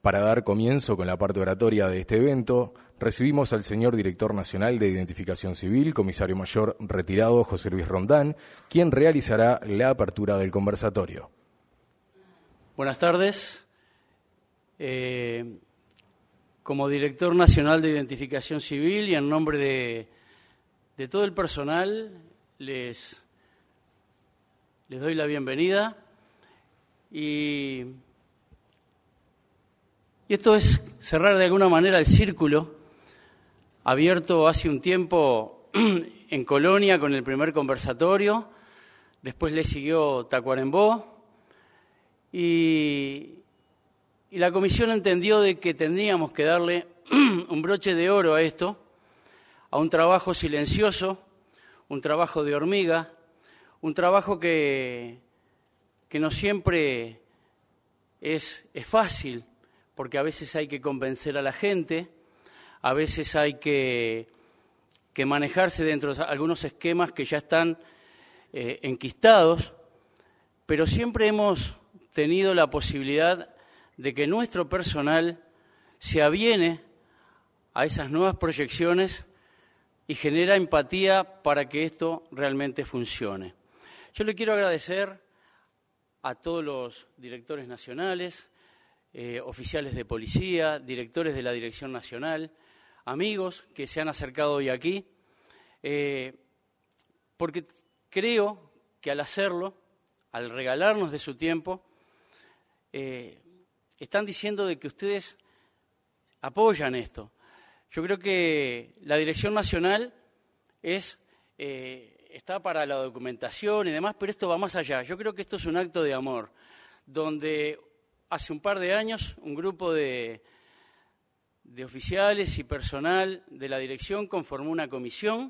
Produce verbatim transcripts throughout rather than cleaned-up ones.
Para dar comienzo con la parte oratoria de este evento, recibimos al señor Director Nacional de Identificación Civil, Comisario Mayor retirado José Luis Rondán, quien realizará la apertura del conversatorio. Buenas tardes. Eh, como Director Nacional de Identificación Civil y en nombre de, de todo el personal, les, les doy la bienvenida. Y, y esto es cerrar de alguna manera el círculo abierto hace un tiempo en Colonia con el primer conversatorio, después le siguió Tacuarembó y, y la comisión entendió de que tendríamos que darle un broche de oro a esto, a un trabajo silencioso, un trabajo de hormiga, un trabajo que, que no siempre es, es fácil, porque a veces hay que convencer a la gente, a veces hay que, que manejarse dentro de algunos esquemas que ya están eh, enquistados, pero siempre hemos tenido la posibilidad de que nuestro personal se aviene a esas nuevas proyecciones y genera empatía para que esto realmente funcione. Yo le quiero agradecer a todos los directores nacionales, eh, oficiales de policía, directores de la Dirección Nacional, amigos que se han acercado hoy aquí, eh, porque creo que al hacerlo, al regalarnos de su tiempo, eh, están diciendo de que ustedes apoyan esto. Yo creo que la Dirección Nacional es, eh, está para la documentación y demás, pero esto va más allá. Yo creo que esto es un acto de amor, donde hace un par de años un grupo de, de oficiales y personal de la dirección conformó una comisión,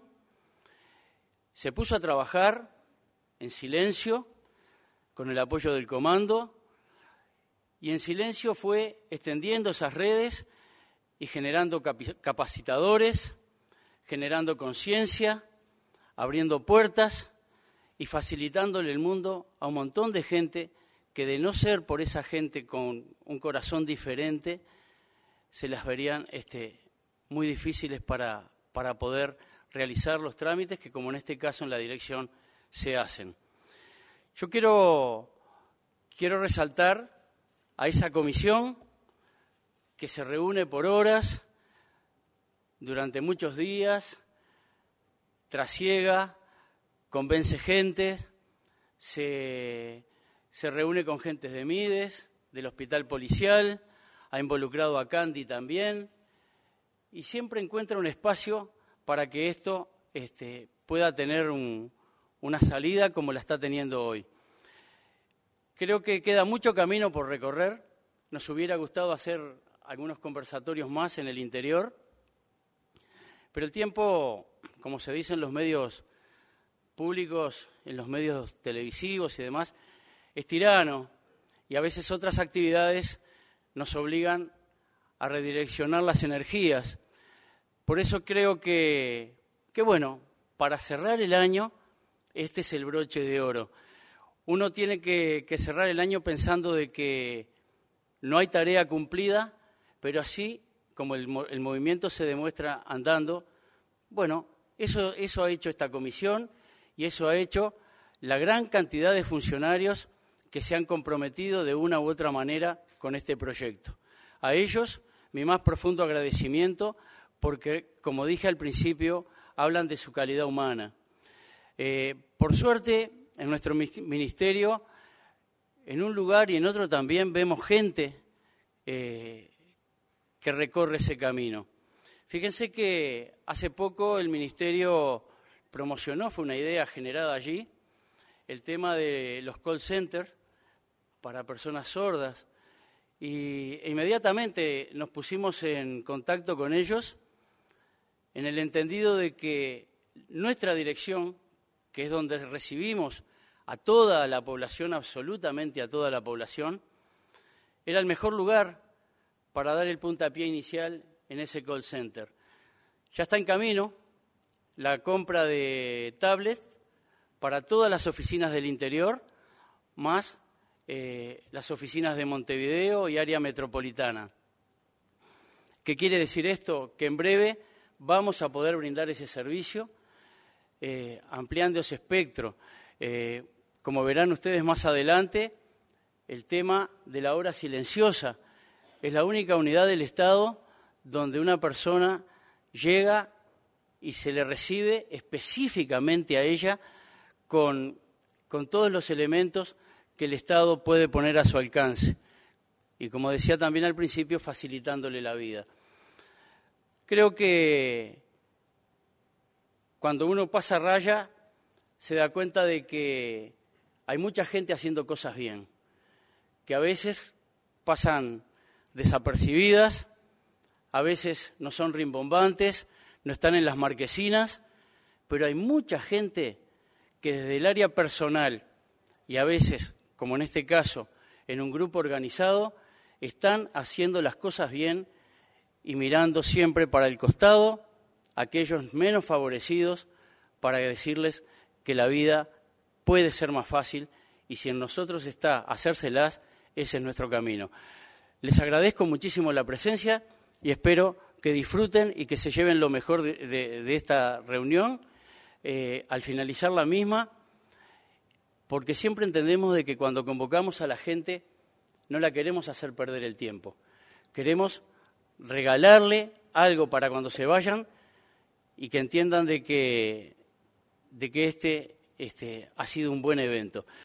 se puso a trabajar en silencio, con el apoyo del comando, y en silencio fue extendiendo esas redes y generando capacitadores, generando conciencia, abriendo puertas y facilitándole el mundo a un montón de gente que de no ser por esa gente con un corazón diferente, se las verían este, muy difíciles para, para poder realizar los trámites que, como en este caso en la dirección, se hacen. Yo quiero, quiero resaltar a esa comisión que se reúne por horas, durante muchos días, trasiega, convence gente, se, se reúne con gentes de Mides, del Hospital Policial, ha involucrado a Candy también, y siempre encuentra un espacio para que esto este, pueda tener un, una salida como la está teniendo hoy. Creo que queda mucho camino por recorrer, nos hubiera gustado hacer algunos conversatorios más en el interior, pero el tiempo, como se dice en los medios públicos, en los medios televisivos y demás, es tirano, y a veces otras actividades nos obligan a redireccionar las energías. Por eso creo que, que, bueno, para cerrar el año, este es el broche de oro. Uno tiene que, que cerrar el año pensando de que no hay tarea cumplida, pero así como el, el movimiento se demuestra andando, bueno, eso, eso ha hecho esta comisión y eso ha hecho la gran cantidad de funcionarios que se han comprometido de una u otra manera con este proyecto. A ellos, mi más profundo agradecimiento, porque, como dije al principio, hablan de su calidad humana. Eh, por suerte, en nuestro ministerio, en un lugar y en otro también vemos gente eh, que recorre ese camino. Fíjense que hace poco el ministerio promocionó, fue una idea generada allí, el tema de los call centers para personas sordas, y e inmediatamente nos pusimos en contacto con ellos en el entendido de que nuestra dirección, que es donde recibimos a toda la población, absolutamente a toda la población, era el mejor lugar para dar el puntapié inicial en ese call center. Ya está en camino la compra de tablets para todas las oficinas del interior, más eh, las oficinas de Montevideo y área metropolitana. ¿Qué quiere decir esto? Que en breve vamos a poder brindar ese servicio, eh, ampliando ese espectro. Eh, como verán ustedes más adelante, el tema de la hora silenciosa es la única unidad del Estado donde una persona llega y se le recibe específicamente a ella con, con todos los elementos que el Estado puede poner a su alcance. Y como decía también al principio, facilitándole la vida. Creo que cuando uno pasa raya se da cuenta de que hay mucha gente haciendo cosas bien, que a veces pasan desapercibidas, a veces no son rimbombantes, no están en las marquesinas, pero hay mucha gente que desde el área personal y a veces, como en este caso, en un grupo organizado, están haciendo las cosas bien y mirando siempre para el costado a aquellos menos favorecidos para decirles que la vida puede ser más fácil y si en nosotros está hacérselas, ese es nuestro camino. Les agradezco muchísimo la presencia y espero que disfruten y que se lleven lo mejor de, de, de esta reunión eh, al finalizar la misma, porque siempre entendemos de que cuando convocamos a la gente no la queremos hacer perder el tiempo. Queremos regalarle algo para cuando se vayan y que entiendan de que, de que este, este ha sido un buen evento.